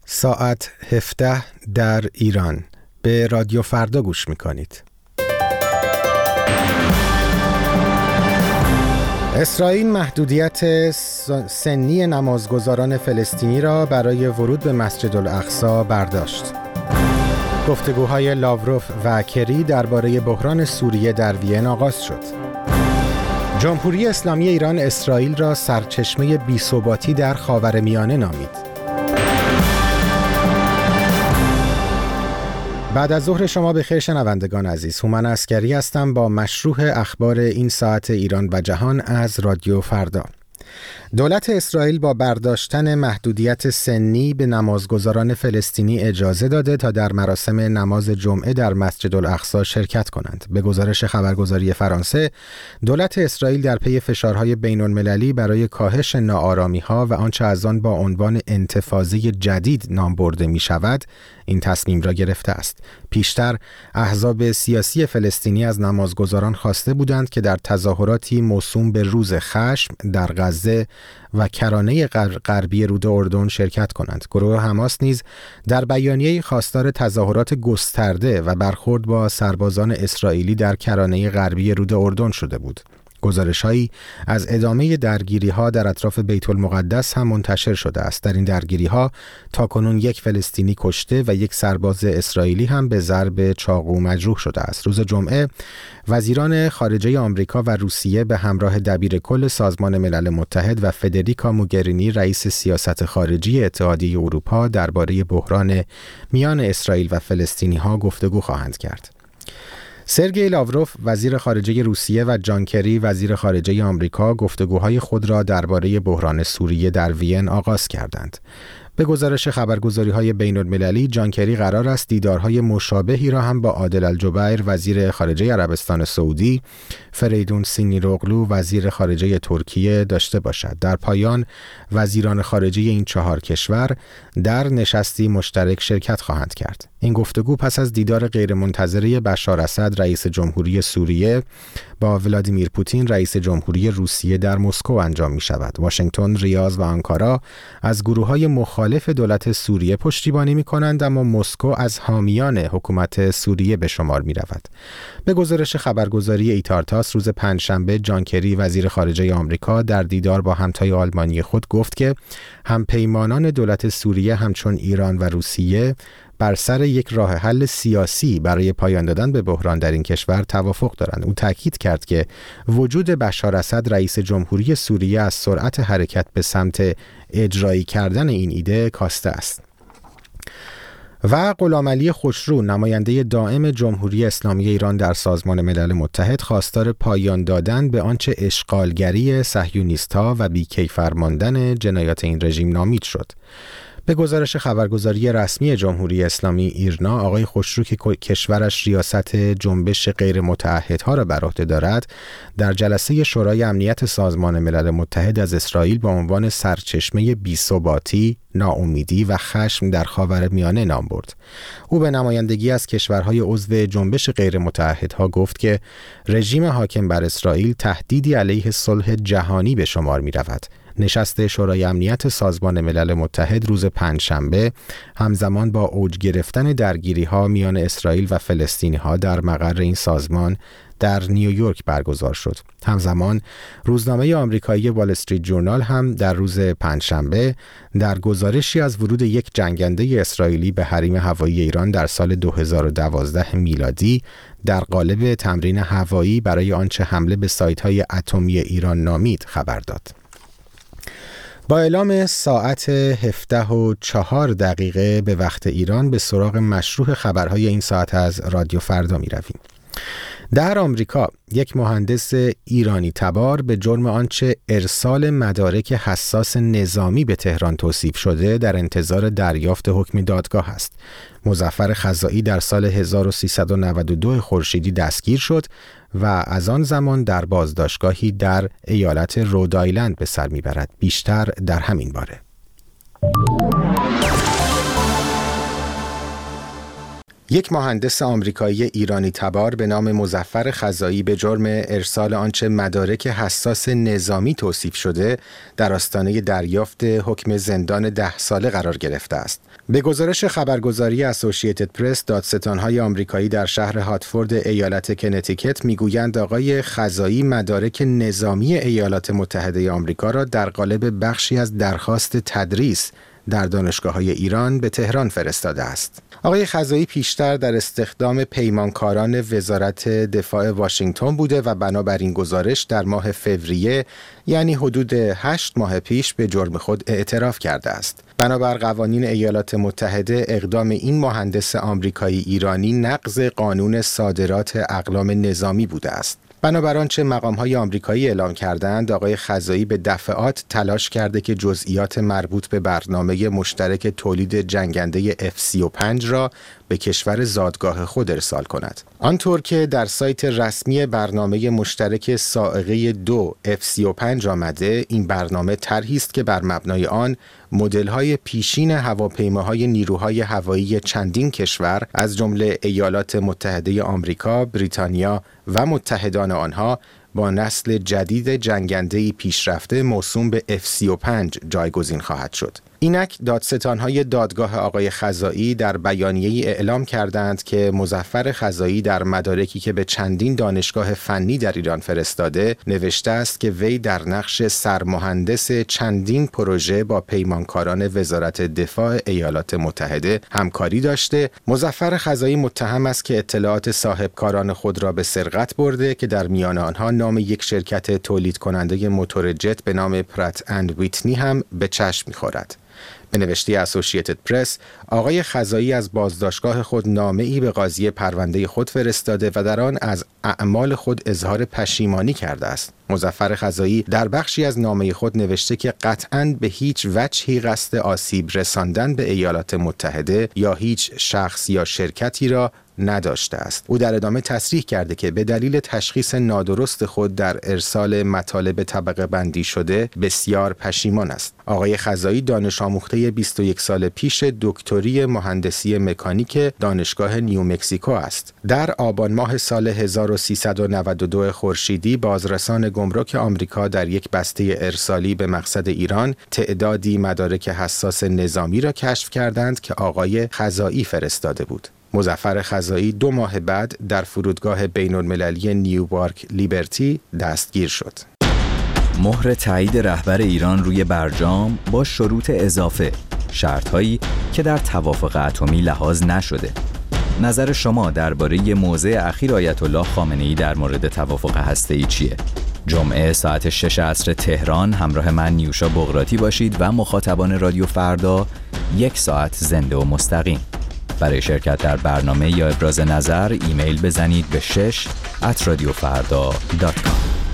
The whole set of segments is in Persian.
ساعت 17 در ایران. به رادیو فردا گوش میکنید. اسرائیل محدودیت سنی نمازگزاران فلسطینی را برای ورود به مسجد الاقصی برداشت. گفتگوهای لاوروف و کری درباره بحران سوریه در وین آغاز شد. جمهوری اسلامی ایران اسرائیل را سرچشمه بی‌ثباتی در خاورمیانه نامید. بعد از ظهر شما بخیر شنوندگان عزیز. هومن عسکری هستم با مشروح اخبار این ساعت ایران و جهان از رادیو فردا. دولت اسرائیل با برداشتن محدودیت سنی به نمازگزاران فلسطینی اجازه داده تا در مراسم نماز جمعه در مسجد الاقصی شرکت کنند. به گزارش خبرگزاری فرانسه، دولت اسرائیل در پی فشارهای بین‌المللی برای کاهش ناآرامی‌ها و آنچه از آن با عنوان انتفاضه جدید نام برده می‌شود، این تصمیم را گرفته است. پیشتر احزاب سیاسی فلسطینی از نمازگزاران خواسته بودند که در تظاهراتی موسوم به روز خشم در غزه و کرانه غربی رود اردن شرکت کنند. گروه حماس نیز در بیانیه‌ای خواستار تظاهرات گسترده و برخورد با سربازان اسرائیلی در کرانه غربی رود اردن شده بود. گزارش‌هایی از ادامه درگیری‌ها در اطراف بیت المقدس هم منتشر شده است. در این درگیری‌ها تاکنون یک فلسطینی کشته و یک سرباز اسرائیلی هم به ضرب چاقو مجروح شده است. روز جمعه وزیران خارجه آمریکا و روسیه به همراه دبیر کل سازمان ملل متحد و فدریکا موگرینی رئیس سیاست خارجی اتحادیه اروپا درباره بحران میان اسرائیل و فلسطینی‌ها گفتگو خواهند کرد. سرگئی لاوروف وزیر خارجه روسیه و جان کری وزیر خارجه آمریکا گفتگوهای خود را درباره بحران سوریه در وین آغاز کردند. به گزارش خبرگزاری‌های بین‌المللی، جان کری قرار است دیدارهای مشابهی را هم با عادل الجبیر وزیر خارجه عربستان سعودی، فریدون سینیروغلو وزیر خارجه ترکیه داشته باشد. در پایان وزیران خارجه این چهار کشور در نشستی مشترک شرکت خواهند کرد. این گفتگو پس از دیدار غیرمنتظره بشار اسد رئیس جمهوری سوریه با ولادیمیر پوتین رئیس جمهوری روسیه در مسکو انجام می شود. واشنگتن، ریاض و آنکارا از گروه‌های مخالف دولت سوریه پشتیبانی می کنند، اما مسکو از حامیان حکومت سوریه به شمار می رود. به گزارش خبرگزاری ایتارتاس، روز پنجشنبه جان کری وزیر خارجه آمریکا در دیدار با همتای آلمانی خود گفت که همپیمانان دولت سوریه همچون ایران و روسیه بر سر یک راه حل سیاسی برای پایان دادن به بحران در این کشور توافق دارند. او تاکید کرد که وجود بشار اسد رئیس جمهوری سوریه از سرعت حرکت به سمت اجرایی کردن این ایده کاسته است. و غلامعلی خوشرو نماینده دائم جمهوری اسلامی ایران در سازمان ملل متحد خواستار پایان دادن به آنچه اشغالگری صهیونیست‌ها و بی‌کیفر ماندن جنایات این رژیم نامید شد. به گزارش خبرگزاری رسمی جمهوری اسلامی ایرنا، آقای خوشرو که کشورش ریاست جنبش غیر متعهدها را بر عهده دارد، در جلسه شورای امنیت سازمان ملل متحد از اسرائیل با عنوان سرچشمه بی‌ثباتی، ناامیدی و خشم در خاورمیانه نام برد. او به نمایندگی از کشورهای عضو جنبش غیر متعهدها گفت که رژیم حاکم بر اسرائیل تهدیدی علیه صلح جهانی به شمار می رود. نشست شورای امنیت سازمان ملل متحد روز پنجشنبه همزمان با اوج گرفتن درگیری‌ها میان اسرائیل و فلسطینی‌ها در مقر این سازمان در نیویورک برگزار شد. همزمان روزنامه آمریکایی وال استریت جورنال هم در روز پنجشنبه در گزارشی از ورود یک جنگنده اسرائیلی به حریم هوایی ایران در سال 2012 میلادی در قالب تمرین هوایی برای آنچه حمله به سایت‌های اتمی ایران نامید خبر داد. با اعلام ساعت 17:04 به وقت ایران به سراغ مشروح خبرهای این ساعت از رادیو فردا می رویم. در آمریکا یک مهندس ایرانی تبار به جرم آنچه ارسال مدارک حساس نظامی به تهران توصیف شده در انتظار دریافت حکم دادگاه است. مظفر خزائی در سال 1392 خورشیدی دستگیر شد و از آن زمان در بازداشتگاهی در ایالت رودآیلند به سر میبرد. بیشتر در همین باره. یک مهندس آمریکایی ایرانی تبار به نام مظفر خزائی به جرم ارسال آنچه مدارک حساس نظامی توصیف شده در آستانه دریافت حکم زندان 10 ساله قرار گرفته است. به گزارش خبرگزاری اسوسییتد پرس، دادستان‌های آمریکایی در شهر هاتفورد ایالت کنتیکت میگویند آقای خزائی مدارک نظامی ایالات متحده آمریکا را در قالب بخشی از درخواست تدریس در دانشگاه‌های ایران به تهران فرستاده است. آقای خزائی پیشتر در استخدام پیمانکاران وزارت دفاع واشنگتن بوده و بنابراین گزارش در ماه فوریه، یعنی حدود 8 ماه پیش، به جرم خود اعتراف کرده است. بنابر قوانین ایالات متحده، اقدام این مهندس آمریکایی ایرانی نقض قانون صادرات اقلام نظامی بوده است. بنابر آنچه مقام‌های آمریکایی اعلام کردند، آقای خزائی به دفعات تلاش کرده که جزئیات مربوط به برنامه مشترک تولید جنگنده F-35 را به کشور زادگاه خود ارسال کند. آنطور که در سایت رسمی برنامه مشترک صاعقه 2 F-35 آمده، این برنامه طرحی است که بر مبنای آن مدل‌های پیشین هواپیماهای نیروهای هوایی چندین کشور از جمله ایالات متحده آمریکا، بریتانیا و متحدان آنها با نسل جدید جنگنده‌ای پیشرفته موسوم به F-35 جایگزین خواهد شد. اینک دادستان‌های دادگاه آقای خزائی در بیانیه‌ای اعلام کردند که مظفر خزائی در مدارکی که به چندین دانشگاه فنی در ایران فرستاده نوشته است که وی در نقش سرمهندس چندین پروژه با پیمانکاران وزارت دفاع ایالات متحده همکاری داشته. مظفر خزائی متهم است که اطلاعات صاحبکاران خود را به سرقت برده که در میان آنها نام یک شرکت تولید کننده موتور جت به نام پرات اند ویتنی هم به چشم می‌خورد. به نوشته اسوسییتد پرس، آقای خزائی از بازداشتگاه خود نامه‌ای به قاضی پرونده خود فرستاده و در آن از اعمال خود اظهار پشیمانی کرده است. مظفر خزائی در بخشی از نامه خود نوشته که قطعاً به هیچ وجهی قصد آسیب رساندن به ایالات متحده یا هیچ شخص یا شرکتی را نداشته است. او در ادامه تصریح کرده که به دلیل تشخیص نادرست خود در ارسال مطالب طبقه بندی شده بسیار پشیمان است. آقای خزائی دانش آموخته 21 سال پیش دکتری مهندسی مکانیک دانشگاه نیومکزیکو است. در آبان ماه سال 1392 خورشیدی بازرسان گمرک آمریکا در یک بسته ارسالی به مقصد ایران تعدادی مدارک حساس نظامی را کشف کردند که آقای خزائی فرستاده بود. مظفر خزائی 2 ماه بعد در فرودگاه بین‌المللی نیویورک لیبرتی دستگیر شد. مهر تایید رهبر ایران روی برجام با شروط اضافه، شرط‌هایی که در توافق اتمی لحاظ نشده. نظر شما درباره موضع اخیر آیت الله خامنه‌ای در مورد توافق هسته‌ای چیه؟ جمعه ساعت 6 عصر تهران همراه من نیوشا بغراتی باشید و مخاطبان رادیو فردا 1 ساعت زنده و مستقیم. برای شرکت در برنامه یا ابراز نظر ایمیل بزنید به 6@radiofarda.com.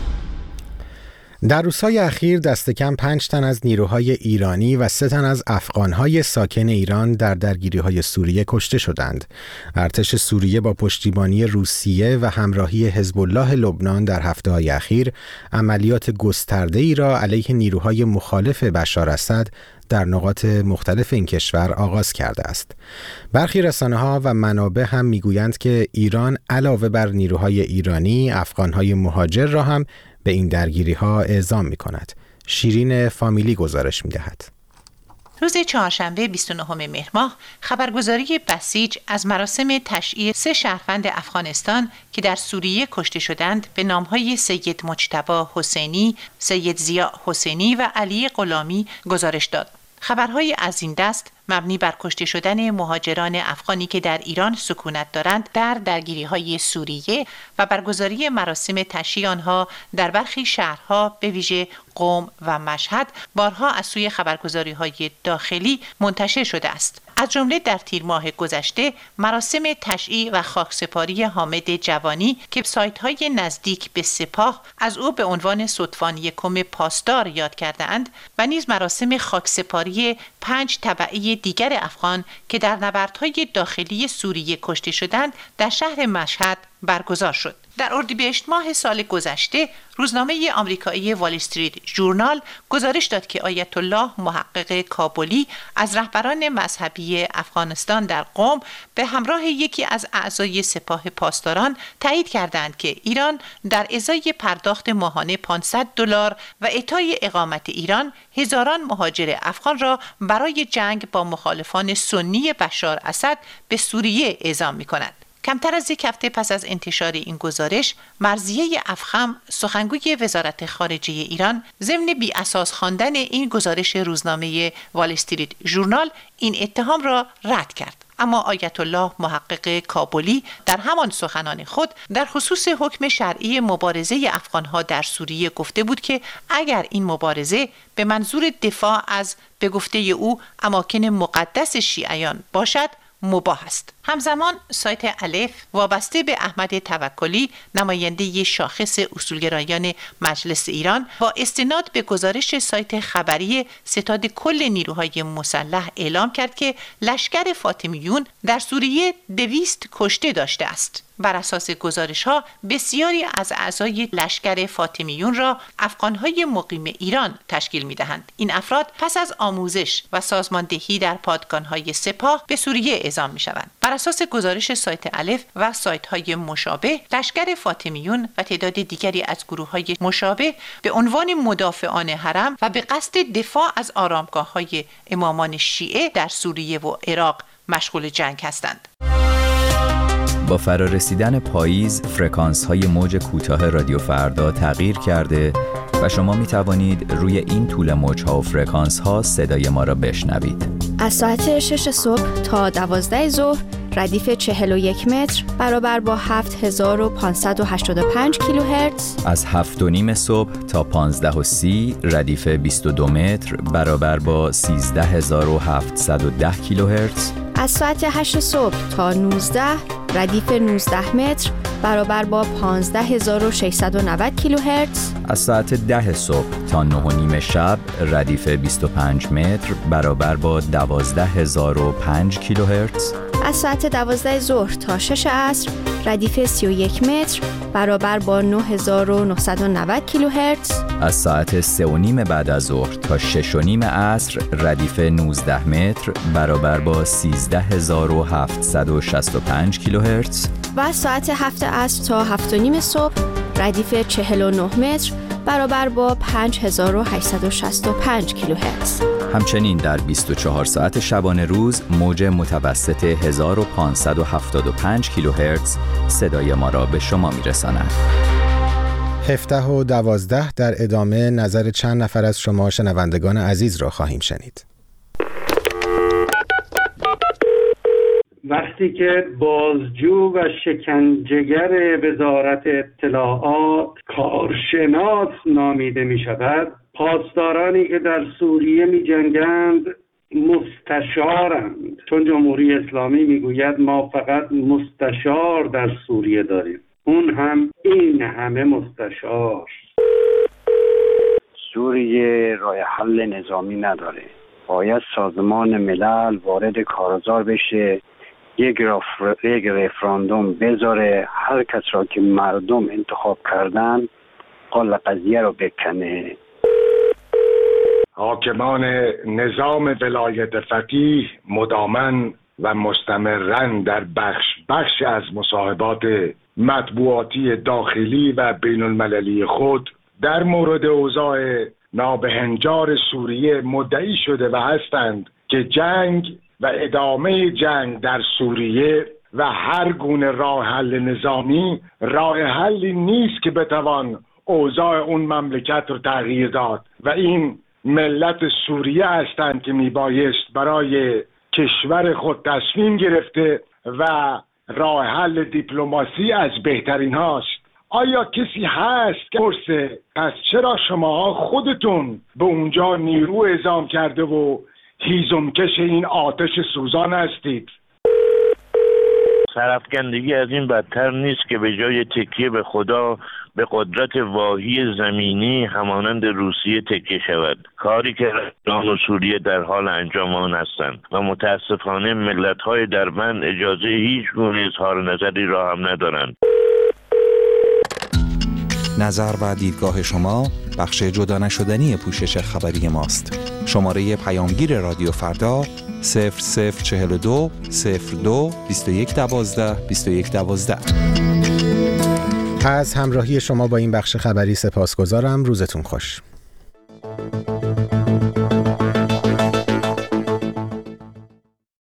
در روزهای اخیر دست کم 5 تن از نیروهای ایرانی و 3 تن از افغانهای ساکن ایران در درگیری‌های سوریه کشته شدند. ارتش سوریه با پشتیبانی روسیه و همراهی حزب الله لبنان در هفته‌های اخیر عملیات گسترده‌ای را علیه نیروهای مخالف بشار اسد در نقاط مختلف این کشور آغاز کرده است. برخی رسانه‌ها و منابع هم میگویند که ایران علاوه بر نیروهای ایرانی، افغانهای مهاجر را هم به این درگیری‌ها اعزام می‌کند. شیرین فامیلی گزارش می‌دهد. روز چهارشنبه 29 مهر ماه خبرگزاری بسیج از مراسم تشییع 3 شهروند افغانستان که در سوریه کشته شدند به نام‌های سید مجتبی حسینی، سید ضیاء حسینی و علی غلامی گزارش داد. خبرهای از این دست مبنی بر کشته شدن مهاجران افغانی که در ایران سکونت دارند در درگیری‌های سوریه و برگزاری مراسم تشییع آنها در برخی شهرها به ویژه قم و مشهد بارها از سوی خبرگزاری‌های داخلی منتشر شده است. از جمله در تیر ماه گذشته مراسم تشییع و خاکسپاری حامد جوانی که سایت‌های نزدیک به سپاه از او به عنوان ستوان یکم پاسدار یاد کرده‌اند و نیز مراسم خاکسپاری 5 تبعه دیگر افغان که در نبردهای داخلی سوریه کشته شدند در شهر مشهد برگزار شد. در اردیبهشت ماه سال گذشته روزنامه آمریکایی وال استریت ژورنال گزارش داد که آیت الله محقق کابلی از رهبران مذهبی افغانستان در قم به همراه یکی از اعضای سپاه پاسداران تایید کردند که ایران در ازای پرداخت ماهانه $500 و اعطای اقامت ایران هزاران مهاجر افغان را برای جنگ با مخالفان سنی بشار اسد به سوریه اعزام می‌کند. کمتر از یک هفته پس از انتشار این گزارش، مرضیه افخم سخنگوی وزارت خارجه ایران ضمن بی اساس خواندن این گزارش روزنامه وال استریت ژورنال این اتهام را رد کرد. اما آیت الله محقق کابلی در همان سخنان خود در خصوص حکم شرعی مبارزه افغانها در سوریه گفته بود که اگر این مبارزه به منظور دفاع از به گفته او اماکن مقدس شیعیان باشد مباح است. همزمان سایت الف وابسته به احمد توکلی نماینده شاخص اصولگرایان مجلس ایران با استناد به گزارش سایت خبری ستاد کل نیروهای مسلح اعلام کرد که لشکر فاطمیون در سوریه 200 کشته داشته است. بر اساس گزارش‌ها بسیاری از اعضای لشکر فاطمیون را افغان‌های مقیم ایران تشکیل می‌دهند. این افراد پس از آموزش و سازماندهی در پادگان‌های سپاه به سوریه اعزام می‌شوند. بر اساس گزارش سایت الف و سایت‌های مشابه، لشکر فاطمیون و تعداد دیگری از گروه‌های مشابه به عنوان مدافعان حرم و به قصد دفاع از آرامگاه‌های امامان شیعه در سوریه و عراق مشغول جنگ هستند. با فرارسیدن پاییز فرکانس‌های موج کوتاه رادیو فردا تغییر کرده و شما می توانید روی این طول موج‌ها و فرکانس‌ها صدای ما را بشنوید. از ساعت 6 صبح تا 12 ظهر ردیف 41 متر برابر با 7585 کیلوهرتز. از 7:30 صبح تا 15:30 ردیف 22 متر برابر با 13710 کیلوهرتز. از ساعت 8 صبح تا 19 ردیف 19 متر برابر با 15690 کیلوهرتز. از ساعت 10 صبح تا 9:30 شب ردیف 25 متر برابر با 12005 کیلوهرتز. از ساعت 12 ظهر تا 6 عصر ردیف 31 متر برابر با 9990 کیلوهرتز. از ساعت 3:30 بعد از ظهر تا 6:30 عصر ردیف 19 متر برابر با 13765 کیلوهرتز. و از ساعت 7 عصر تا 7:30 صبح ردیف 49 متر برابر با 5865 کیلوهرتز. همچنین در 24 ساعت شبانه روز موج متوسط 1575 کیلوهرتز صدای ما را به شما میرساند. 17 و 12 در ادامه نظر چند نفر از شما شنوندگان عزیز را خواهیم شنید. وقتی که بازجو و شکنجهگر وزارت اطلاعات کارشناس نامیده می شود، پاسدارانی که در سوریه می جنگند مستشارند، چون جمهوری اسلامی می گوید ما فقط مستشار در سوریه داریم، اون هم این همه مستشار. سوریه راه حل نظامی نداره، باید سازمان ملل وارد کارزار بشه، یک رفراندوم بذاره، هر کس را که مردم انتخاب کردن قال قضیه رو بکنه. حاکمان نظام ولایت فقیه مدامن و مستمرن در بخش از مصاحبات مطبوعاتی داخلی و بین المللی خود در مورد اوضاع نابهنجار سوریه مدعی شده و هستند که جنگ و ادامه جنگ در سوریه و هر گونه راه حل نظامی راه حلی نیست که بتوان اوضاع اون مملکت رو تغییر داد و این ملت سوریه هستند که میبایست برای کشور خود تصمیم گرفته و راه حل دیپلماسی از بهترین هاست. آیا کسی هست که پرسه پس چرا شما خودتون به اونجا نیرو اعزام کرده و هیزمکش این آتش سوزان هستید؟ سرافکندگی از این بدتر نیست که به جای تکیه به خدا به قدرت واهی زمینی همانند روسیه تکیه شود، کاری که ایران و سوریه در حال انجام آن هستند و متاسفانه ملت‌های دربند اجازه هیچ گونه اظهار نظری را هم ندارند. نظر و دیدگاه شما بخش جدا نشدنی پوشش خبری ماست. شماره پیامگیر رادیو فردا 0042 02 21 12 21 12. از همراهی شما با این بخش خبری سپاسگزارم. روزتون خوش.